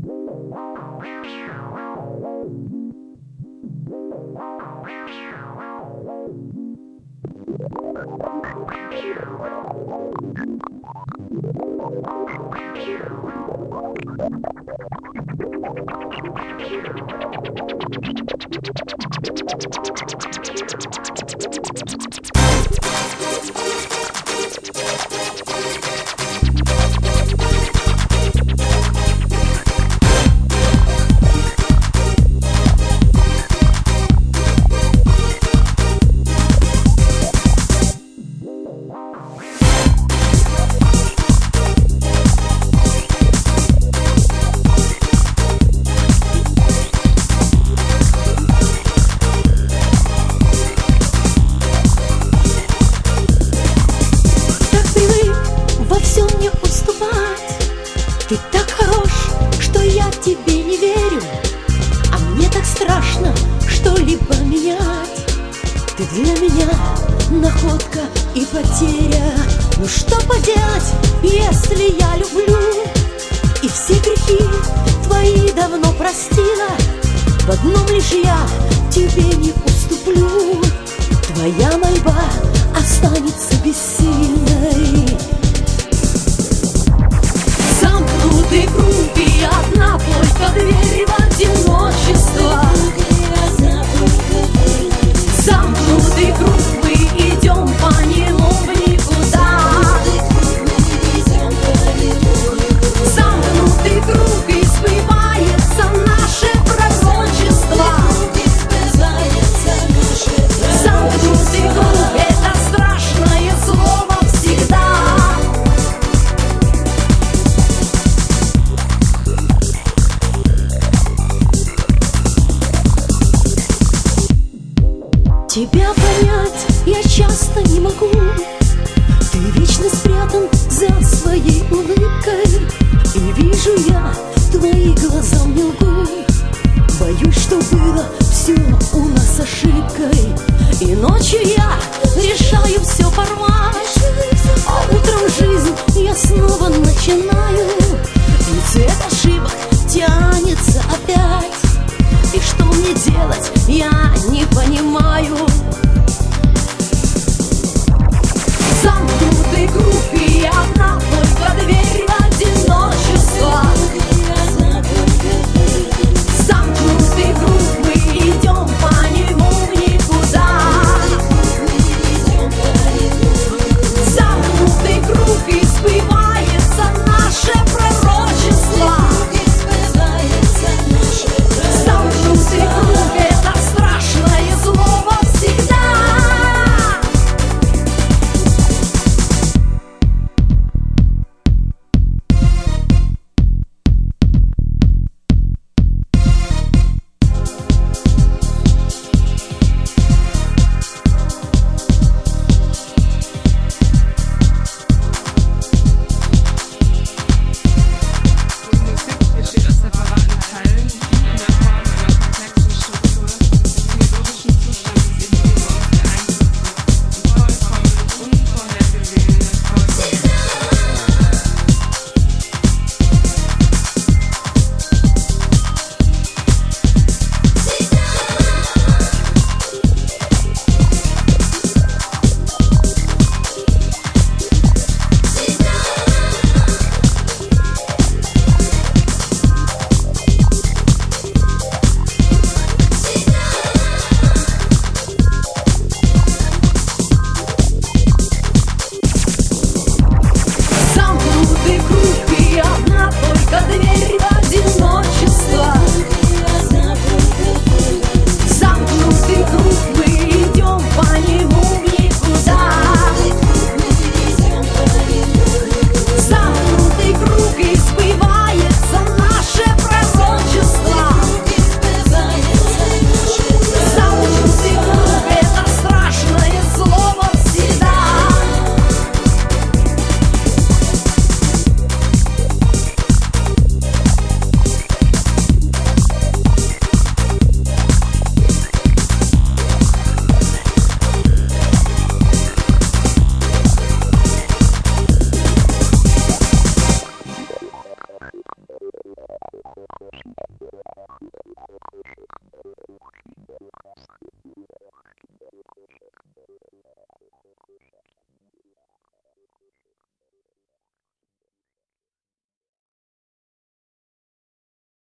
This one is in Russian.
Ты так хорош, что я тебе не верю, а мне так страшно что-либо менять. Ты для меня находка и потеря. Ну что поделать, если я люблю и все грехи твои давно простила? В одном лишь я тебе не уступлю. Твоя мольба останется бессильной. Замкнутый круг и одна только дверь в одиночество. Замкнутый круг, мы идем по нему в никуда. Замкнутый круг, и сбывается наше пророчество. Замкнутый круг — это страшное слово всегда. Тебя понять я часто не могу. Ты вечно спрятан за своей улыбкой, и вижу я, твои глаза мне лгут. Боюсь, что было все у нас ошибкой, и ночью я решаю все порвать, а утром жизнь я снова начинаю. И цвет ошибок тянется опять, и что мне делать, я не понимаю. Замкнутый круг и одна только дверь в одиночество. Замкнутый круг, мы идем по нему в никуда. Замкнутый круг, и сбывается наше пророчество. Замкнутый круг — это страшное